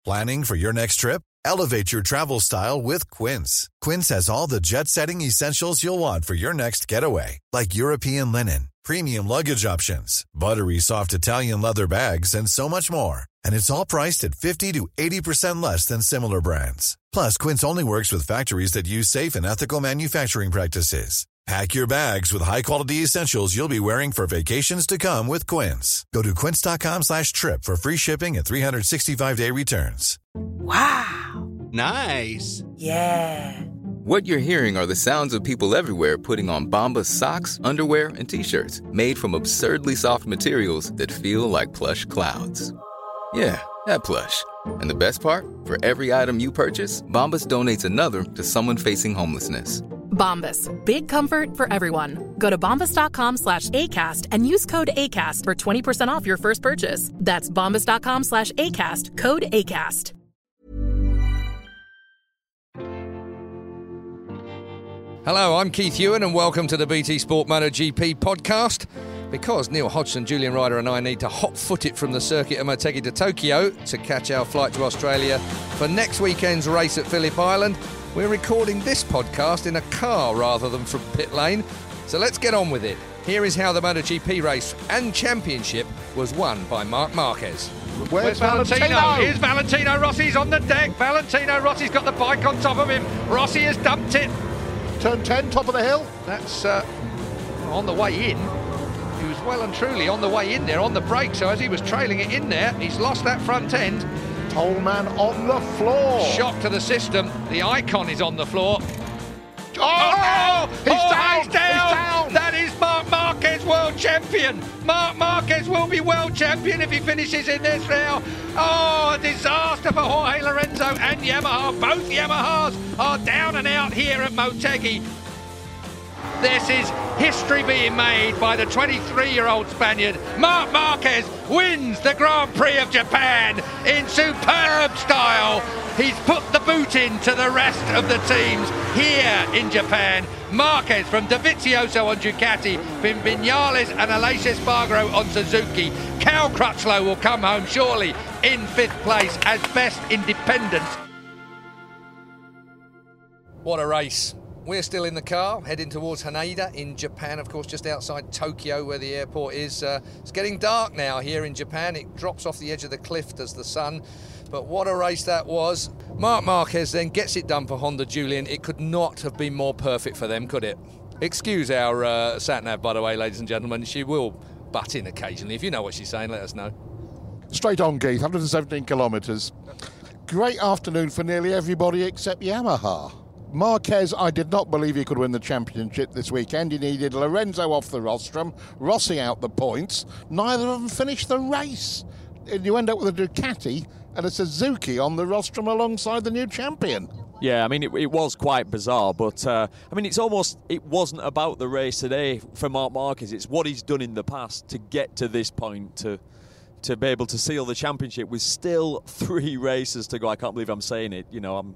Planning for your next trip? Elevate your travel style with Quince. Quince has all the jet-setting essentials you'll want for your next getaway, like European linen, premium luggage options, buttery soft Italian leather bags, and so much more. And it's all priced at 50 to 80% less than similar brands. Plus, Quince only works with factories that use safe and ethical manufacturing practices. Pack your bags with high-quality essentials you'll be wearing for vacations to come with Quince. Go to quince.com/trip for free shipping and 365-day returns. Wow. Nice. Yeah. What you're hearing are the sounds of people everywhere putting on Bombas socks, underwear, and T-shirts made from absurdly soft materials that feel like plush clouds. Yeah, that plush. And the best part? For every item you purchase, Bombas donates another to someone facing homelessness. Bombas. Big comfort for everyone. Go to bombas.com/ACAST and use code ACAST for 20% off your first purchase. That's bombas.com/ACAST. Code ACAST. Hello, I'm Keith Ewan and welcome to the BT Sport MotoGP podcast. Because Neil Hodgson, Julian Ryder and I need to hot-foot it from the circuit of Motegi to Tokyo to catch our flight to Australia for next weekend's race at Phillip Island, we're recording this podcast in a car rather than from pit lane. So let's get on with it. Here is how the MotoGP race and championship was won by Marc Marquez. Where's Valentino? Here's Valentino Rossi's on the deck. Valentino Rossi's got the bike on top of him. Rossi has dumped it. Turn 10, top of the hill. That's on the way in. He was well and truly on the way in there on the brake, so as he was trailing it in there, he's lost that front end. Tollman on the floor. Shock to the system. The Icon is on the floor. Oh, no! He's down! He's down! That is Marc Marquez, world champion. Marc Marquez will be world champion if he finishes in this now. Oh, a disaster for Jorge Lorenzo and Yamaha. Both Yamahas are down and out here at Motegi. This is history being made by the 23-year-old Spaniard. Marc Marquez wins the Grand Prix of Japan in superb style. He's put the boot in to the rest of the teams here in Japan. Marquez from Dovizioso on Ducati, Vinales and Aleix Espargaro on Suzuki. Cal Crutchlow will come home surely in 5th place as best independent. What a race. We're still in the car, heading towards Haneda in Japan, of course, just outside Tokyo, where the airport is. It's getting dark now here in Japan. It drops off the edge of the cliff, does the sun. But what a race that was. Marc Marquez then gets it done for Honda, Julian. It could not have been more perfect for them, could it? Excuse our sat-nav, by the way, ladies and gentlemen. She will butt in occasionally. If you know what she's saying, let us know. Straight on, Keith, 117 kilometres. Great afternoon for nearly everybody except Yamaha. Marquez, I did not believe he could win the championship this weekend. He needed Lorenzo off the rostrum, Rossi out the points. Neither of them finished the race. And you end up with a Ducati and a Suzuki on the rostrum alongside the new champion. Yeah, I mean, it was quite bizarre, but, I mean, it wasn't about the race today for Marc Marquez. It's what he's done in the past to get to this point, to be able to seal the championship with still 3 races to go. I can't believe I'm saying it,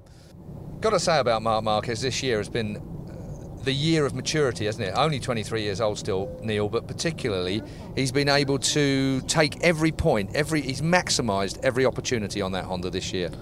Got to say about Marc Marquez, this year has been the year of maturity, hasn't it? Only 23 years old still, Neil, but particularly he's been able to take every point, he's maximised every opportunity on that Honda this year.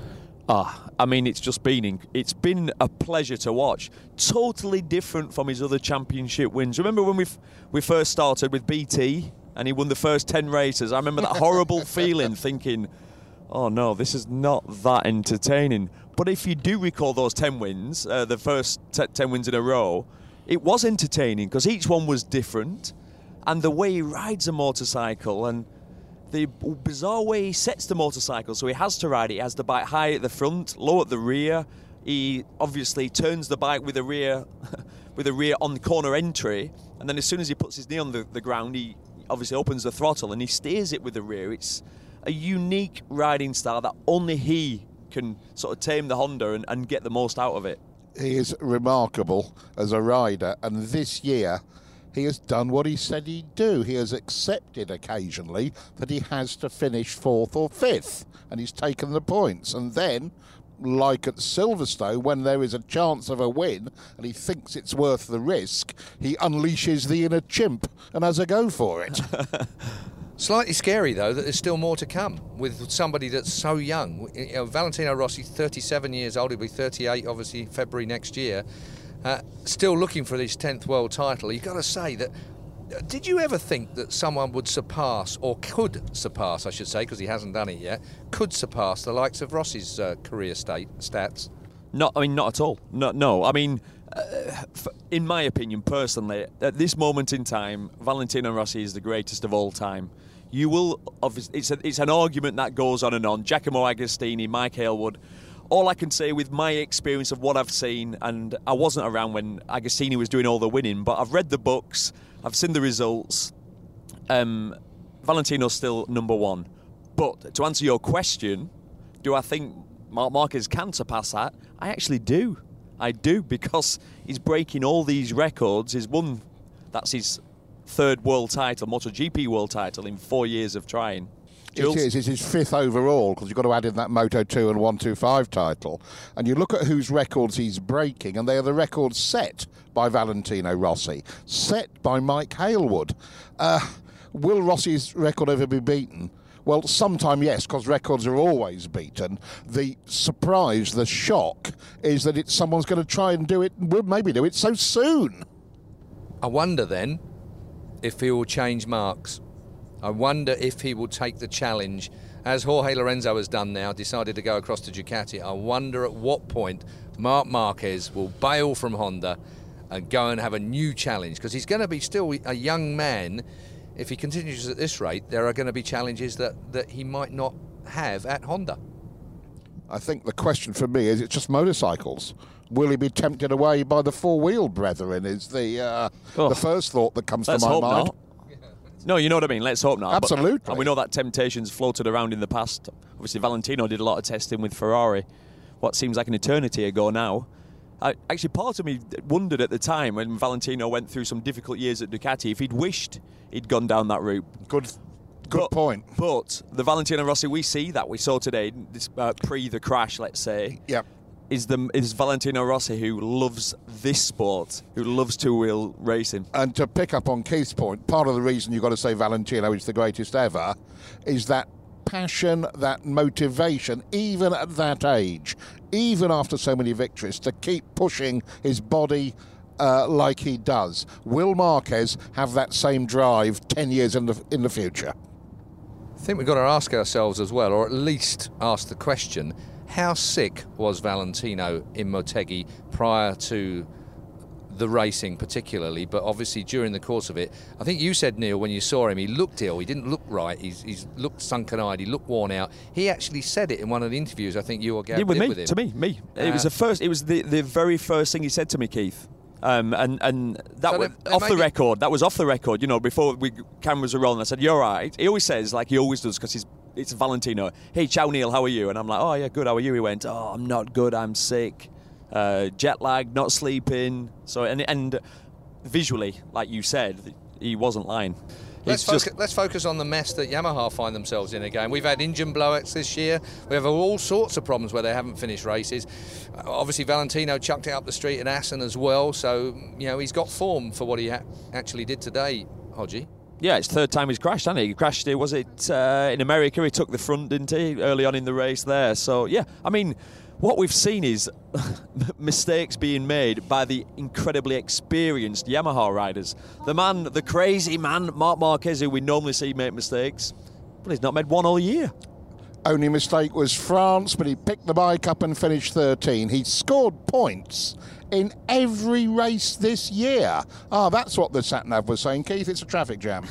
I mean, it's been a pleasure to watch. Totally different from his other championship wins. Remember when we first started with BT and he won the first 10 races? I remember that horrible feeling, thinking, oh no, this is not that entertaining. But if you do recall those 10 wins, the first 10 wins in a row, it was entertaining because each one was different. And the way he rides a motorcycle and the bizarre way he sets the motorcycle, so he has to ride it. He has the bike high at the front, low at the rear. He obviously turns the bike with the rear on the corner entry. And then as soon as he puts his knee on the ground, he obviously opens the throttle and he steers it with the rear. It's a unique riding style that only he can sort of tame the Honda and get the most out of it. He is remarkable as a rider, and this year he has done what he said he'd do. He has accepted occasionally that he has to finish 4th or 5th, and he's taken the points. And then, like at Silverstone, when there is a chance of a win and he thinks it's worth the risk, he unleashes the inner chimp and has a go for it. Slightly scary, though, that there's still more to come with somebody that's so young. You know, Valentino Rossi, 37 years old, he'll be 38, obviously, February next year. Still looking for his 10th world title. You've got to say that, did you ever think that someone would surpass, or could surpass, I should say, because he hasn't done it yet, could surpass the likes of Rossi's career stats? Not at all. No. I mean, in my opinion, personally, at this moment in time, Valentino Rossi is the greatest of all time. You will, obviously, it's an argument that goes on and on. Giacomo Agostini, Mike Hailwood. All I can say with my experience of what I've seen, and I wasn't around when Agostini was doing all the winning, but I've read the books, I've seen the results. Valentino's still number one. But to answer your question, do I think Marc Marquez can surpass that? I actually do. I do, because he's breaking all these records. He's won, that's his third world title, MotoGP world title in 4 years of trying. Jules? It is. It's his fifth overall, because you've got to add in that Moto2 and 125 title. And you look at whose records he's breaking, and they are the records set by Valentino Rossi, set by Mike Hailwood. Will Rossi's record ever be beaten? Well, sometime, yes, because records are always beaten. The surprise, the shock, is that someone's going to try and do it, maybe do it so soon. I wonder then if he will change marks. I wonder if he will take the challenge, as Jorge Lorenzo has done now, decided to go across to Ducati. I wonder at what point Marc Marquez will bail from Honda and go and have a new challenge, because he's going to be still a young man. If he continues at this rate, there are going to be challenges that he might not have at Honda. I think the question for me is, it's just motorcycles. Will he be tempted away by the four-wheeled brethren is the first thought that comes to my mind. Not. No, you know what I mean? Let's hope not. Absolutely. And we know that temptation's floated around in the past. Obviously, Valentino did a lot of testing with Ferrari, what seems like an eternity ago now. Actually, part of me wondered at the time when Valentino went through some difficult years at Ducati if he'd wished he'd gone down that route. Good point. But the Valentino Rossi we saw today, pre the crash, let's say, yep, is Valentino Rossi who loves this sport, who loves two-wheel racing. And to pick up on Keith's point, part of the reason you've got to say Valentino is the greatest ever is that passion, that motivation, even at that age, even after so many victories, to keep pushing his body like he does. Will Marquez have that same drive 10 years in the future? I think we've got to ask ourselves as well, or at least ask the question, how sick was Valentino in Motegi prior to the racing particularly, but obviously during the course of it? I think you said, Neil, when you saw him, he looked ill, he didn't look right, he's looked sunken-eyed, he looked worn out. He actually said it in one of the interviews I think you or Gav did with him. To me. It was the very first thing he said to me, Keith. And that so was off the record. That was off the record, you know, before cameras were rolling. I said, "You're right." He always says, like he always does, because it's Valentino. "Hey, ciao, Neil, how are you?" And I'm like, "Oh, yeah, good, how are you?" He went, "Oh, I'm not good, I'm sick. Jet lag, not sleeping." So, and visually, like you said, he wasn't lying. Let's focus on the mess that Yamaha find themselves in again. We've had engine blowouts this year. We have all sorts of problems where they haven't finished races. Obviously, Valentino chucked it up the street at Assen as well. So, you know, he's got form for what he actually did today, Hodgie. Yeah, it's third time he's crashed, hasn't he? He crashed, was it in America? He took the front, didn't he, early on in the race there? So, yeah, I mean, what we've seen is mistakes being made by the incredibly experienced Yamaha riders. The crazy man, Marc Marquez, who we normally see make mistakes, but he's not made one all year. Only mistake was France, but he picked the bike up and finished 13. He scored points in every race this year. That's what the sat-nav was saying, Keith. It's a traffic jam.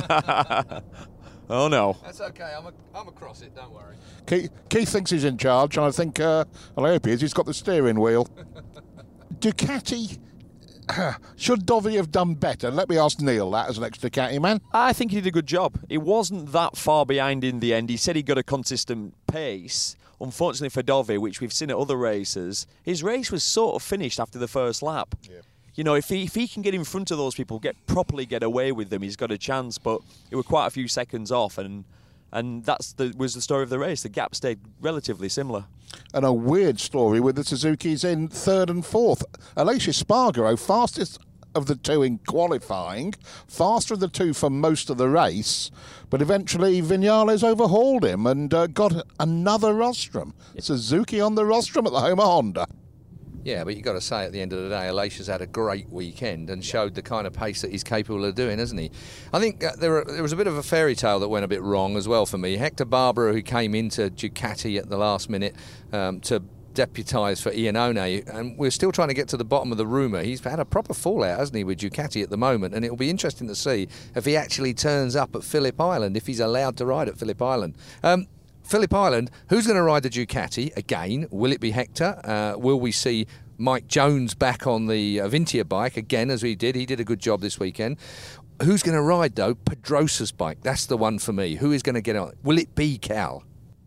Oh, no. That's okay. I'm across it, don't worry. Keith thinks he's in charge, and I think, I hope he is, he's got the steering wheel. Ducati, should Dovi have done better? Let me ask Neil that as an ex-Ducati man. I think he did a good job. He wasn't that far behind in the end. He said he got a consistent pace. Unfortunately for Dovi, which we've seen at other races, his race was sort of finished after the first lap. Yeah. You know, if he can get in front of those people, properly get away with them, he's got a chance. But it was quite a few seconds off, and was the story of the race. The gap stayed relatively similar. And a weird story with the Suzukis in third and fourth. Aleix Espargaro, fastest of the two in qualifying, faster of the two for most of the race, but eventually Vinales overhauled him and got another rostrum. Suzuki on the rostrum at the home of Honda. Yeah, but you've got to say at the end of the day, Alesia's had a great weekend and showed the kind of pace that he's capable of doing, hasn't he? I think there was a bit of a fairy tale that went a bit wrong as well for me. Hector Barbera, who came into Ducati at the last minute to deputise for Iannone, and we're still trying to get to the bottom of the rumour. He's had a proper fallout, hasn't he, with Ducati at the moment, and it'll be interesting to see if he actually turns up at Phillip Island, if he's allowed to ride at Phillip Island. Phillip Island, who's going to ride the Ducati again? Will it be Hector? Will we see Mike Jones back on the Avintia bike again, as he did? He did a good job this weekend. Who's going to ride, though? Pedrosa's bike. That's the one for me. Who is going to get on? Will it be Cal?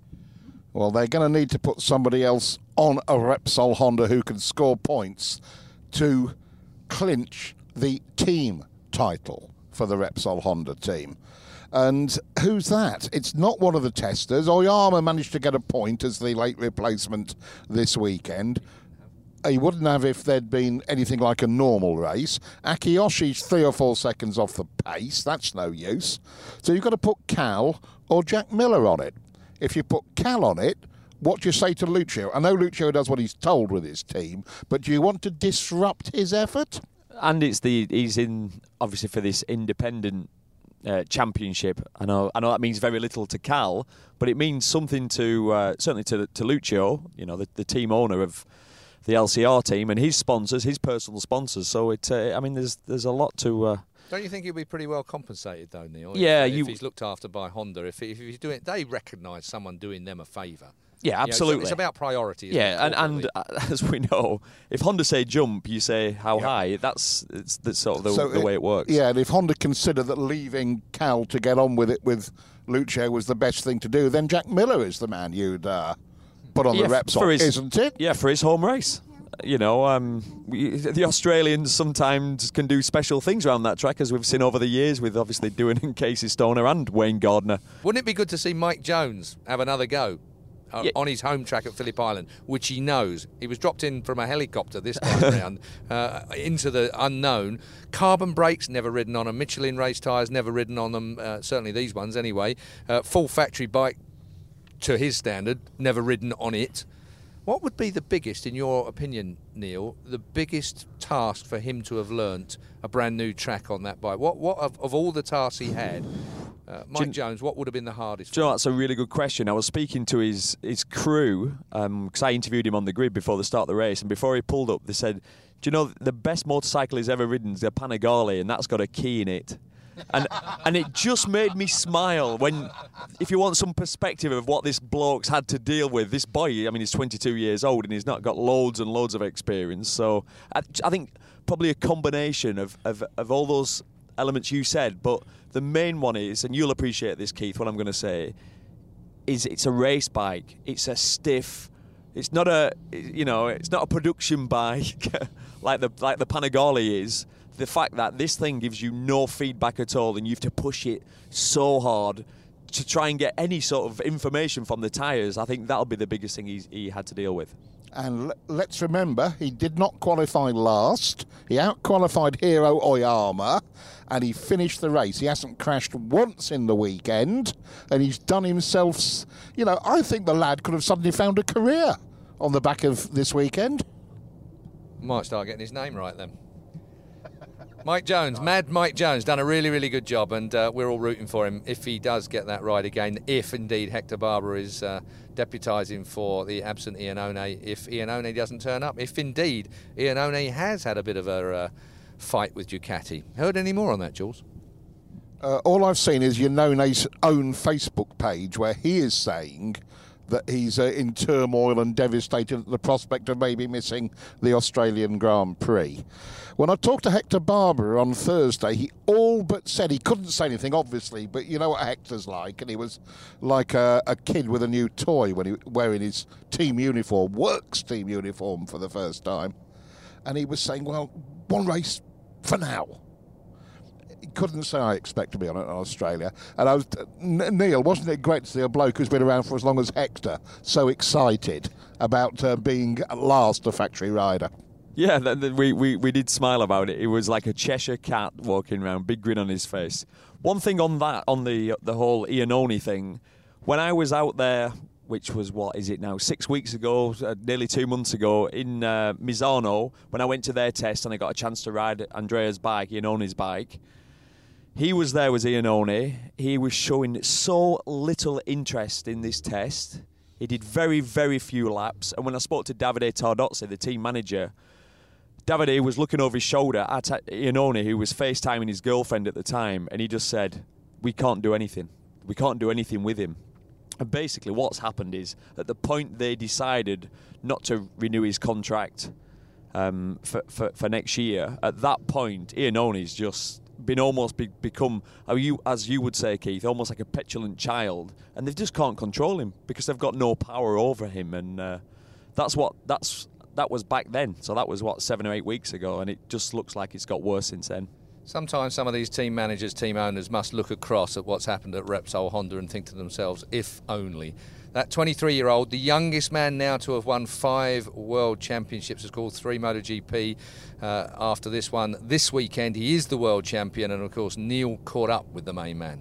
Well, they're going to need to put somebody else on a Repsol Honda who can score points to clinch the team title for the Repsol Honda team. And who's that? It's not one of the testers. Oyama managed to get a point as the late replacement this weekend. He wouldn't have if there'd been anything like a normal race. Akiyoshi's 3 or 4 seconds off the pace. That's no use. So you've got to put Cal or Jack Miller on it. If you put Cal on it, what do you say to Lucio? I know Lucio does what he's told with his team, but do you want to disrupt his effort? And he's in, obviously, for this independent championship. I know that means very little to Cal, but it means something to certainly to Lucio, the team owner of the LCR team, and his sponsors, his personal sponsors. So there's a lot to. Don't you think he'll be pretty well compensated though, Neil? Yeah, if he's looked after by Honda, if he's doing, they recognise someone doing them a favour. Yeah, absolutely. So it's about priority. Yeah, and as we know, if Honda say jump, you say how high. That's sort of the way it works. Yeah, and if Honda consider that leaving Cal to get on with it with Lucio was the best thing to do, then Jack Miller is the man you'd put on the Repsol, isn't it? Yeah, for his home race. The Australians sometimes can do special things around that track, as we've seen over the years with obviously doing in Casey Stoner and Wayne Gardner. Wouldn't it be good to see Mike Jones have another go on his home track at Phillip Island, which he knows? He was dropped in from a helicopter this time around into the unknown. Carbon brakes, never ridden on them. Michelin race tyres, never ridden on them. Certainly these ones anyway. Full factory bike to his standard, never ridden on it. What would be the biggest, in your opinion, Neil, the biggest task for him to have learnt a brand new track on that bike? What of all the tasks he had, Mike Jones, what would have been the hardest? Do you know, that's a really good question. I was speaking to his crew, because I interviewed him on the grid before the start of the race, and before he pulled up, they said, do you know, the best motorcycle he's ever ridden is a Panigale, and that's got a key in it. And it just made me smile when, if you want some perspective of what this bloke's had to deal with, this boy, he's 22 years old and he's not got loads and loads of experience. So I think probably a combination of all those elements you said, but the main one is, and you'll appreciate this, Keith, what I'm going to say, is it's a race bike. It's a stiff. It's not a production bike like the Panigale is. The fact that this thing gives you no feedback at all and you have to push it so hard to try and get any sort of information from the tyres, I think that'll be the biggest thing he had to deal with. And let's remember, he did not qualify last. He out-qualified Hiro Oyama, and he finished the race. He hasn't crashed once in the weekend, and he's done himself... I think the lad could have suddenly found a career on the back of this weekend. Might start getting his name right then. Mike Jones, Mad Mike Jones, done a really, really good job, and we're all rooting for him if he does get that ride again, if indeed Hector Barbera is deputising for the absent Iannone, if Iannone doesn't turn up, if indeed Iannone has had a bit of a fight with Ducati. Heard any more on that, Jules? All I've seen is Iannone's own Facebook page where he is saying that he's in turmoil and devastated at the prospect of maybe missing the Australian Grand Prix. When I talked to Hector Barbera on Thursday, he all but said, he couldn't say anything, obviously, but you know what Hector's like, and he was like a kid with a new toy when he wearing his team uniform, Works team uniform for the first time. And he was saying, well, one race for now. He couldn't say I expect to be on it in Australia. And I was, Neil, wasn't it great to see a bloke who's been around for as long as Hector so excited about being at last a factory rider? Yeah, we did smile about it. It was like a Cheshire cat walking around, big grin on his face. One thing on the whole Iannone thing, when I was out there, which was, 6 weeks ago, nearly 2 months ago, in Misano, when I went to their test and I got a chance to ride Andrea's bike, Iannone's bike, he was there with Iannone. He was showing so little interest in this test. He did very, very few laps. And when I spoke to Davide Tardozzi, the team manager, Davide was looking over his shoulder at Iannone, who was FaceTiming his girlfriend at the time, and he just said, we can't do anything. We can't do anything with him. And basically what's happened is, at the point they decided not to renew his contract for next year, at that point, Iannone's just been almost become, as you would say, Keith, almost like a petulant child, and they just can't control him because they've got no power over him, and that was back then. So that was 7 or 8 weeks ago, and it just looks like it's got worse since then. Sometimes some of these team managers, team owners must look across at what's happened at Repsol Honda and think to themselves, if only. That 23-year-old, the youngest man now to have won 5 World Championships, has called 3 MotoGP after this one. This weekend, he is the world champion, and of course, Neil caught up with the main man.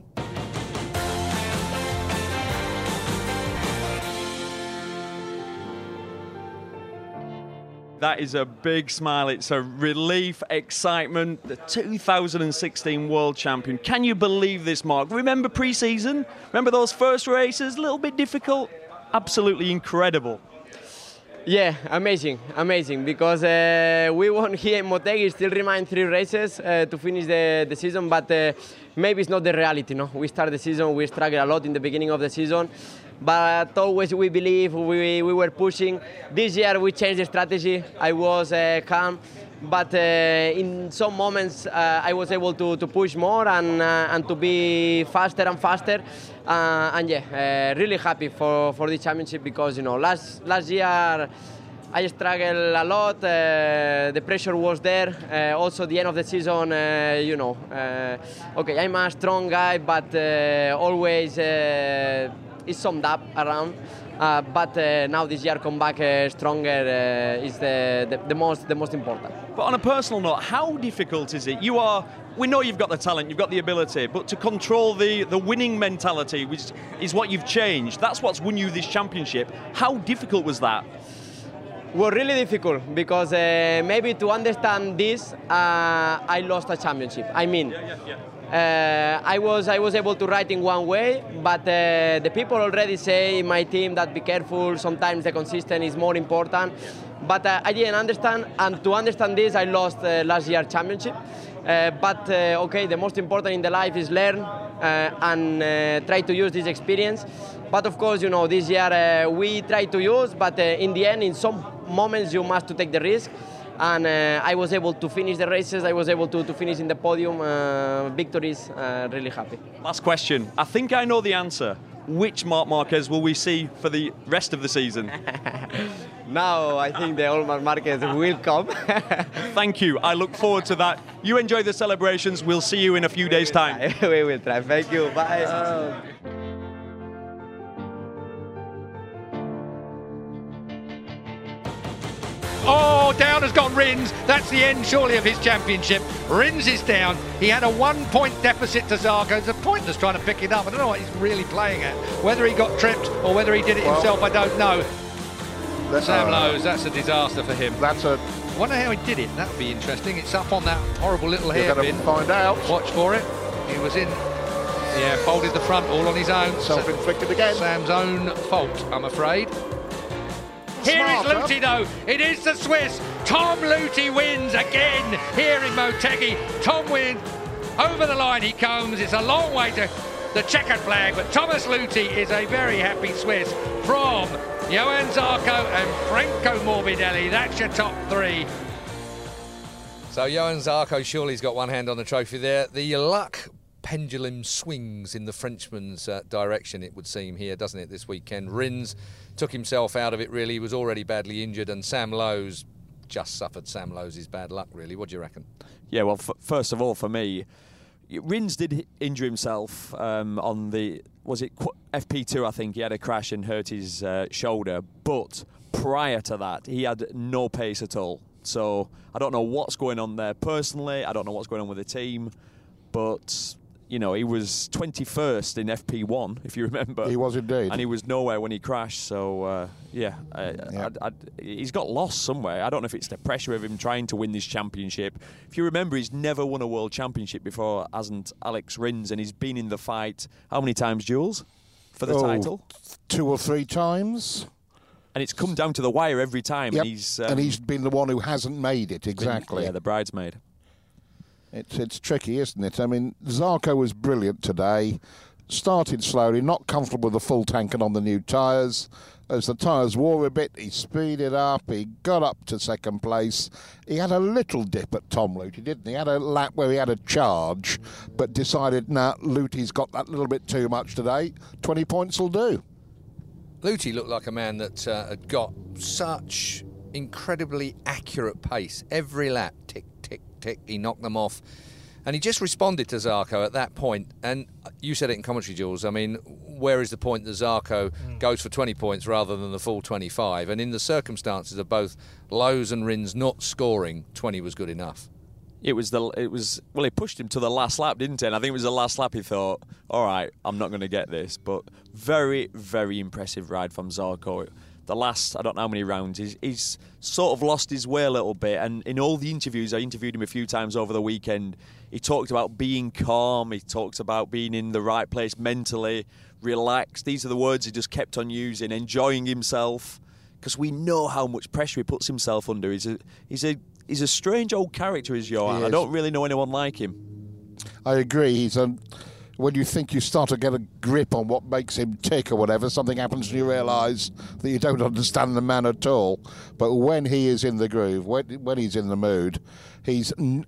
That is a big smile. It's a relief, excitement. The 2016 world champion. Can you believe this, Mark? Remember pre-season? Remember those first races? A little bit difficult. Absolutely incredible. Yeah, amazing, because we won here in Motegi. Still remain 3 races to finish the season, but maybe it's not the reality, no? We start the season, we struggle a lot in the beginning of the season, but always we believe, we were pushing. This year we changed the strategy. I was calm, but in some moments I was able to push more and to be faster and faster. And yeah, really happy for the championship, because last year I struggled a lot. The pressure was there. Also, the end of the season, okay, I'm a strong guy, but always it's summed up around. But now this year come back stronger is the most important. But on a personal note, how difficult is it? We know you've got the talent, you've got the ability, but to control the winning mentality, which is what you've changed, that's what's won you this championship. How difficult was that? Well, really difficult, because maybe to understand this, I lost a championship. I mean, I was able to ride in one way, but the people already say in my team that be careful, sometimes the consistent is more important. But I didn't understand, and to understand this, I lost last year's championship. But okay, the most important in the life is learn and try to use this experience. But of course, this year we try to use, but in the end, in some moments, you must to take the risk. And I was able to finish the races. I was able to finish in the podium. Victories, really happy. Last question. I think I know the answer. Which Marc Marquez will we see for the rest of the season? Now I think the old Marc Marquez will come. Thank you. I look forward to that. You enjoy the celebrations. We'll see you in a few days' time. We will try. Thank you. Bye. Oh, down has gone Rins. That's the end, surely, of his championship. Rins is down. He had a 1-point deficit to Zarco. It's pointless trying to pick it up. I don't know what he's really playing at. Whether he got tripped or whether he did it himself, I don't know. Sam Lowes, that's a disaster for him. I wonder how he did it. That would be interesting. It's up on that horrible little hairpin. You're going to find out. Watch for it. He was in. Yeah, folded the front all on his own. Self-inflicted again. Sam's own fault, I'm afraid. Here is Luthi, though. It is the Swiss. Tom Luthi wins again here in Motegi. Tom wins. Over the line he comes. It's a long way to the checkered flag, but Thomas Luthi is a very happy Swiss from Johann Zarco and Franco Morbidelli. That's your top 3. So Johann Zarco surely has got one hand on the trophy there. The luck pendulum swings in the Frenchman's direction, it would seem, here, doesn't it, this weekend. Rins took himself out of it, really. He was already badly injured, and Sam Lowes just suffered Sam Lowes' bad luck, really. What do you reckon? Yeah, well, first of all, for me, Rins did injure himself on the, was it FP2, I think. He had a crash and hurt his shoulder, but prior to that, he had no pace at all. So I don't know what's going on there personally. I don't know what's going on with the team. But, you know, he was 21st in FP1, if you remember. He was indeed. And he was nowhere when he crashed. So, he's got lost somewhere. I don't know if it's the pressure of him trying to win this championship. If you remember, he's never won a world championship before, hasn't Alex Rins? And he's been in the fight, how many times, Jules, for the title? 2 or 3 times. And it's come down to the wire every time. Yep. And he's been the one who hasn't made it, exactly. The bridesmaid. It's tricky, isn't it? I mean, Zarco was brilliant today. Started slowly, not comfortable with the full tank and on the new tyres. As the tyres wore a bit, he speeded up. He got up to second place. He had a little dip at Tom Luthi, didn't he? He had a lap where he had a charge, but decided, Luthi's got that little bit too much today. 20 points will do. Luthi looked like a man that had got such incredibly accurate pace. Every lap, tick, tick, tick, he knocked them off. And he just responded to Zarco at that point. And you said it in commentary, Jules. I mean, where is the point that Zarco goes for 20 points rather than the full 25? And in the circumstances of both Lowes and Rins not scoring, 20 was good enough. He pushed him to the last lap, didn't he? And I think it was the last lap he thought, all right, I'm not going to get this. But very, very impressive ride from Zarco. The last, I don't know how many rounds, he's sort of lost his way a little bit. And in all the interviews, I interviewed him a few times over the weekend, he talked about being calm, he talks about being in the right place mentally, relaxed. These are the words he just kept on using, enjoying himself. Because we know how much pressure he puts himself under. He's a strange old character, is Johan. I don't really know anyone like him. I agree. When you think you start to get a grip on what makes him tick or whatever, something happens and you realise that you don't understand the man at all. But when he is in the groove, when he's in the mood, he's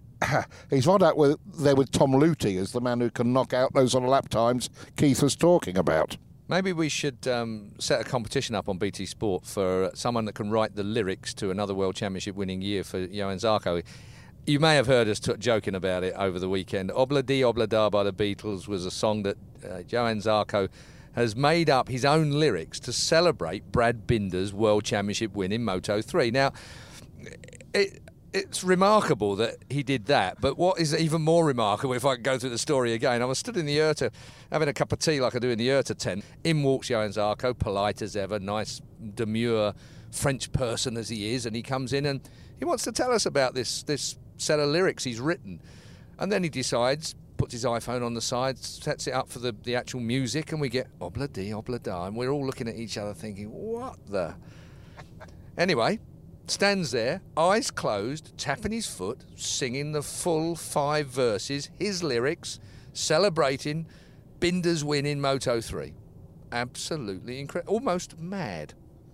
right out there with Tom Luthi as the man who can knock out those on lap times Keith was talking about. Maybe we should set a competition up on BT Sport for someone that can write the lyrics to another World Championship winning year for Johan Zarco. You may have heard us joking about it over the weekend. Obla Di Obla Da by the Beatles was a song that Johan Zarco has made up his own lyrics to celebrate Brad Binder's World Championship win in Moto3. Now, it's remarkable that he did that, but what is even more remarkable, if I can go through the story again, I was stood in the IRTA having a cup of tea like I do in the IRTA tent. In walks Johan Zarco, polite as ever, nice, demure French person as he is, and he comes in and he wants to tell us about this set of lyrics he's written. And then he decides, puts his iPhone on the side, sets it up for the actual music, and we get Obla Di Obla Da, and we're all looking at each other thinking, what the... Anyway, stands there, eyes closed, tapping his foot, singing the full 5 verses, his lyrics, celebrating Binder's win in Moto3. Absolutely incredible. Almost mad.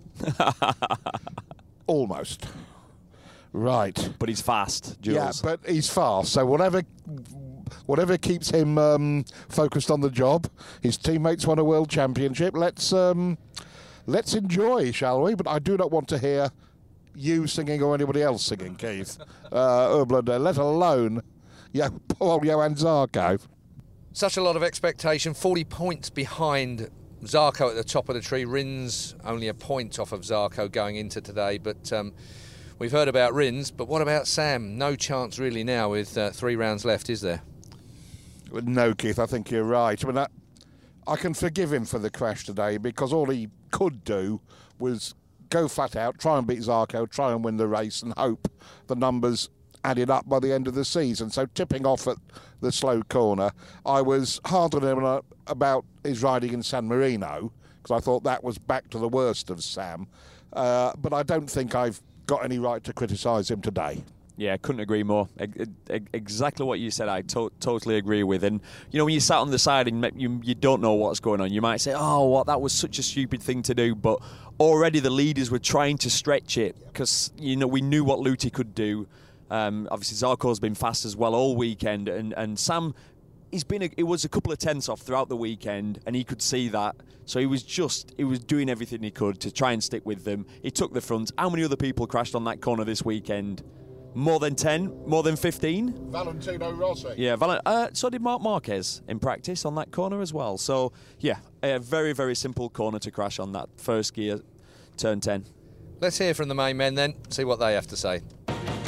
Almost. Right. But he's fast, Jules. Yeah, but he's fast. So whatever keeps him focused on the job, his teammates won a world championship. Let's enjoy, shall we? But I do not want to hear you singing or anybody else singing, Keith. Let alone poor Johan Zarco. Such a lot of expectation. 40 points behind Zarco at the top of the tree. Rins only a point off of Zarco going into today, but we've heard about Rins, but what about Sam? No chance really now with 3 rounds left, is there? No, Keith, I think you're right. I mean, I can forgive him for the crash today because all he could do was go flat out, try and beat Zarco, try and win the race and hope the numbers added up by the end of the season. So tipping off at the slow corner, I was hard on him about his riding in San Marino because I thought that was back to the worst of Sam. But I don't think I've got any right to criticise him today. Yeah, couldn't agree more. Exactly what you said, I totally agree with. And, you know, when you sat on the side and you don't know what's going on, you might say, that was such a stupid thing to do. But already the leaders were trying to stretch it because, you know, we knew what Luthi could do. Obviously, Zarco's been fast as well all weekend. And Sam, it was a couple of tenths off throughout the weekend, and he could see that. So he was doing everything he could to try and stick with them. He took the front. How many other people crashed on that corner this weekend? More than 10? More than 15? Valentino Rossi. Yeah, so did Marc Marquez in practice on that corner as well. So, yeah, a very, very simple corner to crash on that first gear, turn 10. Let's hear from the main men then, see what they have to say.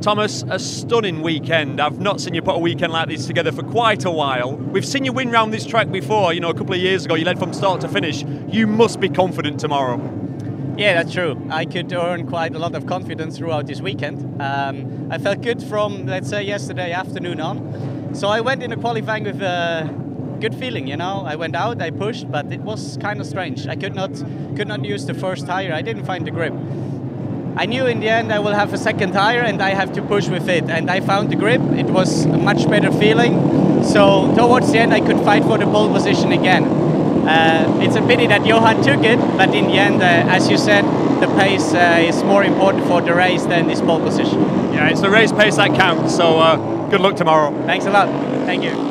Thomas, a stunning weekend. I've not seen you put a weekend like this together for quite a while. We've seen you win round this track before, a couple of years ago. You led from start to finish. You must be confident tomorrow. Yeah, that's true. I could earn quite a lot of confidence throughout this weekend. I felt good from, let's say, yesterday afternoon on. So I went in the qualifying with a good feeling, I went out, I pushed, but it was kind of strange. I could not use the first tire. I didn't find the grip. I knew in the end I will have a second tire and I have to push with it, and I found the grip. It was a much better feeling. So towards the end I could fight for the pole position again. It's a pity that Johan took it, but in the end, as you said, the pace is more important for the race than this pole position. Yeah, it's the race pace that counts, so good luck tomorrow. Thanks a lot. Thank you.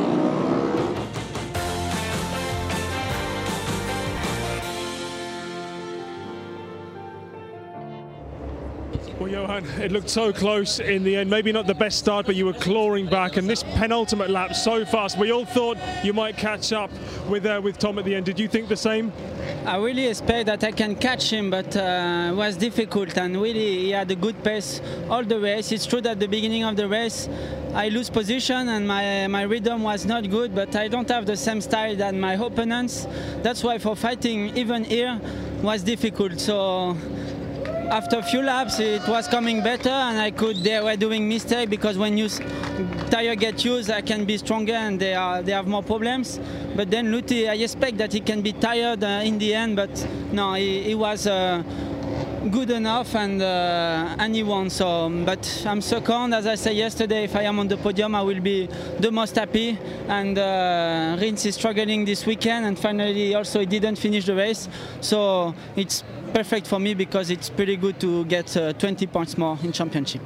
Well, Johan, it looked so close in the end. Maybe not the best start, but you were clawing back. And this penultimate lap so fast. We all thought you might catch up with Tom at the end. Did you think the same? I really expect that I can catch him, but it was difficult. And really, he had a good pace all the race. It's true that at the beginning of the race, I lose position and my rhythm was not good, but I don't have the same style than my opponents. That's why for fighting even here was difficult. So after a few laps, it was coming better, and they were doing mistakes because when tire get used, I can be stronger and they have more problems. But then Luthi, I expect that he can be tired in the end, but no, he was good enough and he won. So, but I'm second, as I said yesterday. If I am on the podium, I will be the most happy. And Rins is struggling this weekend, and finally also he didn't finish the race. So it's perfect for me because it's pretty good to get 20 points more in championship.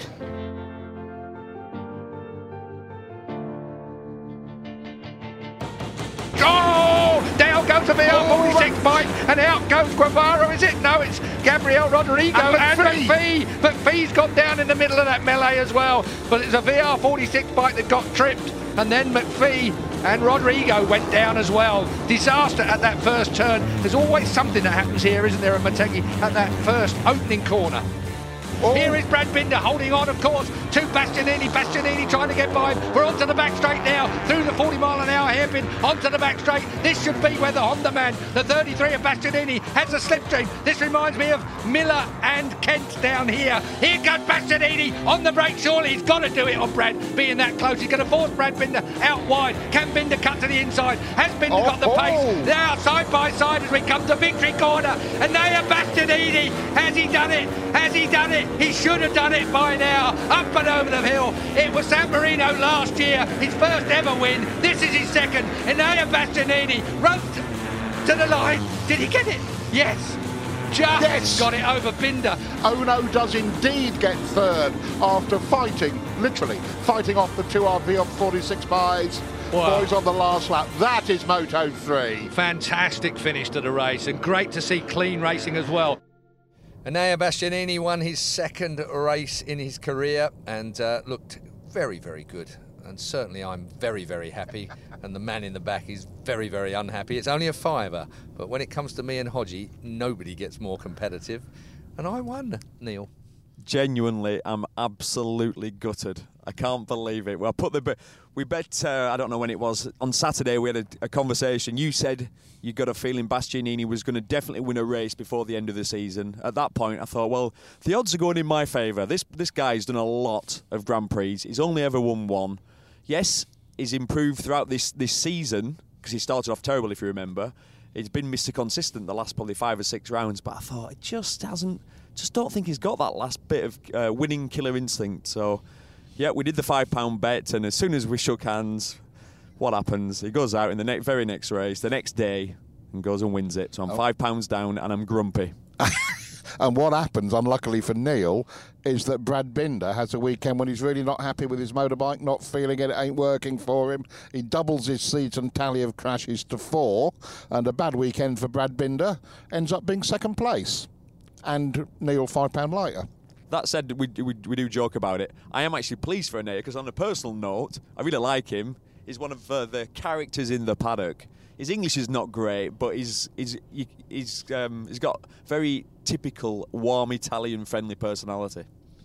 Down goes the VR46 bike, and out goes Guevara, is it? No, it's Gabriel Rodrigo and McPhee. McPhee's got down in the middle of that melee as well, but it's a VR46 bike that got tripped, and then McPhee and Rodrigo went down as well. Disaster at that first turn. There's always something that happens here, isn't there, at Motegi, at that first opening corner. Here is Brad Binder holding on, of course, to Bastianini. Bastianini trying to get by. We're onto the back straight now, through the 40-mile-an-hour hairpin, onto the back straight. This should be where the Honda man, the 33 of Bastianini, has a slipstream. This reminds me of Miller and Kent down here. Here goes Bastianini on the brake. Surely he's got to do it on Brad, being that close. He's going to force Brad Binder out wide. Can Binder cut to the inside? Has Binder got the pace? Now side by side as we come to victory corner. And now Bastianini, has he done it? Has he done it? He should have done it by now. Up and over the hill. It was San Marino last year, his first ever win. This is his second. And now Bastianini runs to the line. Did he get it? Yes. Just got it over Binder. Ono does indeed get third after literally fighting off the two VR46 boys on the last lap. That is Moto3. Fantastic finish to the race, and great to see clean racing as well. Enea Bastianini won his second race in his career and looked very, very good. And certainly I'm very, very happy. And the man in the back is very, very unhappy. It's only a fiver. But when it comes to me and Hodgie, nobody gets more competitive. And I won, Neil. Genuinely, I'm absolutely gutted. I can't believe it. Well, we bet, I don't know when it was, on Saturday we had a conversation. You said you got a feeling Bastianini was going to definitely win a race before the end of the season. At that point, I thought, well, the odds are going in my favour. This guy's done a lot of Grand Prix. He's only ever won one. Yes, he's improved throughout this season, because he started off terrible, if you remember. He's been Mr. Consistent the last probably 5 or 6 rounds, but I thought it just don't think he's got that last bit of winning killer instinct. So, yeah, we did the £5 bet, and as soon as we shook hands, what happens? He goes out in the very next race, the next day, and goes and wins it. So I'm £5 down, and I'm grumpy. And what happens, unluckily for Neil, is that Brad Binder has a weekend when he's really not happy with his motorbike, not feeling it ain't working for him. He doubles his season tally of crashes to 4, and a bad weekend for Brad Binder ends up being second place. And Neil £5 lighter. That said, we do joke about it. I am actually pleased for Enea, because on a personal note, I really like him. He's one of the characters in the paddock. His English is not great, but he's got very typical warm Italian friendly personality.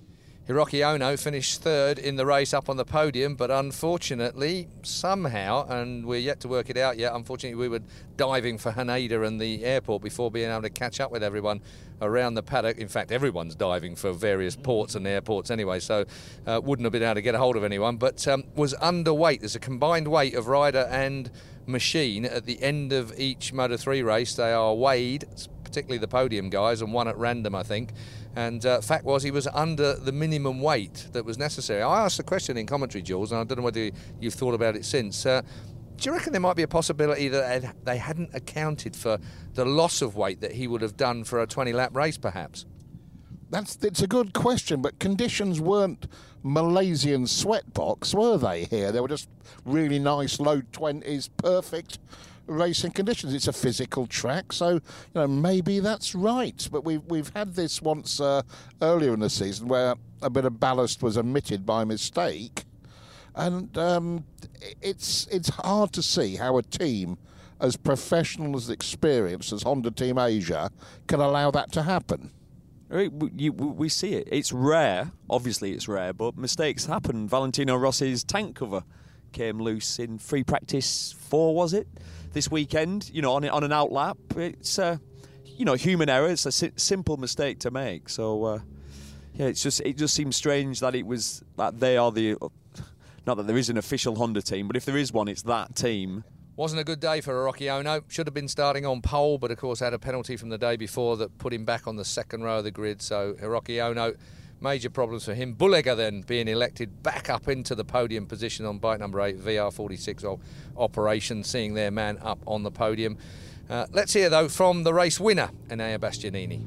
Hiroki Ono finished third in the race up on the podium, but unfortunately, somehow, and we're yet to work it out yet, unfortunately we were diving for Haneda and the airport before being able to catch up with everyone around the paddock. In fact, everyone's diving for various ports and airports anyway, so wouldn't have been able to get a hold of anyone, but was underweight. There's a combined weight of rider and machine at the end of each Moto3 race. They are weighed, particularly the podium guys, and one at random, I think. And fact was, he was under the minimum weight that was necessary. I asked the question in commentary, Jules, and I don't know whether you've thought about it since. Do you reckon there might be a possibility that they hadn't accounted for the loss of weight that he would have done for a 20-lap race, perhaps? It's a good question, but conditions weren't Malaysian sweatbox, were they here? They were just really nice, low 20s, perfect racing conditions. It's a physical track, so maybe that's right. But we've had this once earlier in the season where a bit of ballast was omitted by mistake, and it's hard to see how a team as professional, as experienced as Honda Team Asia can allow that to happen. We see it. It's rare. Obviously, it's rare, but mistakes happen. Valentino Rossi's tank cover came loose in free practice 4, was it? This weekend, on an outlap. It's human error. It's a simple mistake to make. So it just seems strange that it was that they are the. Not that there is an official Honda team, but if there is one, it's that team. Wasn't a good day for Hiroki Ono. Should have been starting on pole, but of course had a penalty from the day before that put him back on the second row of the grid. So Hiroki Ono, major problems for him. Bullega then being elected back up into the podium position on bike number 8, VR46 operation, seeing their man up on the podium. Let's hear, though, from the race winner, Enea Bastianini.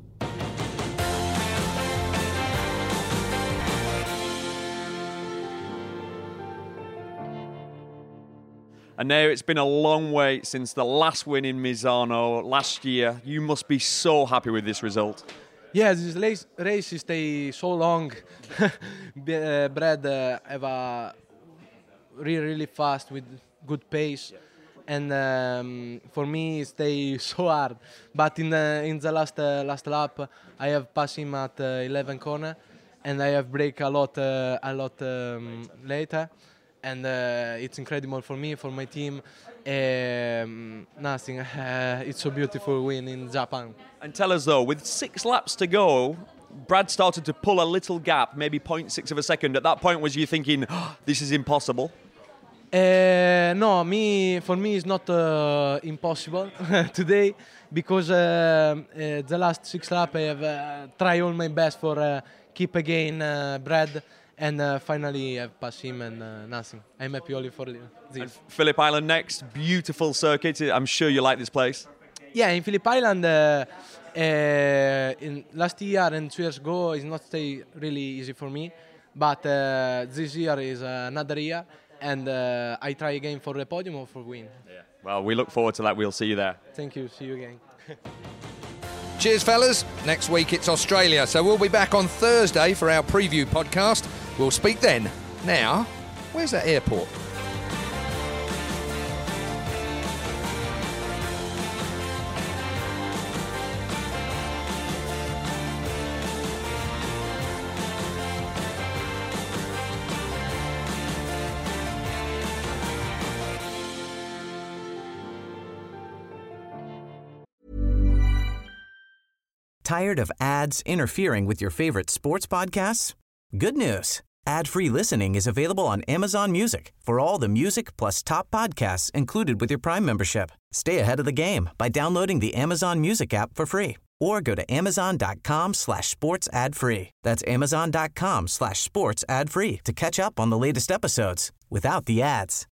And now it's been a long wait since the last win in Misano last year. You must be so happy with this result. Yeah, this race stay so long. Brad have a really fast with good pace, and for me it stay so hard. But in the last lap, I have passed him at 11 corner, and I have break a lot later. And it's incredible for me, for my team. Nothing. It's so beautiful win in Japan. And tell us, though, with 6 laps to go, Brad started to pull a little gap, maybe 0.6 of a second. At that point, was you thinking, this is impossible? No, for me, it's not impossible today, because the last 6 laps I have tried all my best for keep again Brad. And finally, I've passed him and nothing. I'm happy only for this. And Phillip Island next, beautiful circuit. I'm sure you like this place. Yeah, in Phillip Island, in last year and 2 years ago, it's not stay really easy for me. But this year is another year, and I try again for the podium or for win. Yeah. Well, we look forward to that. We'll see you there. Thank you. See you again. Cheers, fellas. Next week it's Australia, so we'll be back on Thursday for our preview podcast. We'll speak then. Now, where's that airport? Tired of ads interfering with your favorite sports podcasts? Good news. Ad-free listening is available on Amazon Music for all the music plus top podcasts included with your Prime membership. Stay ahead of the game by downloading the Amazon Music app for free or go to amazon.com/sports ad free. That's amazon.com/sports ad free to catch up on the latest episodes without the ads.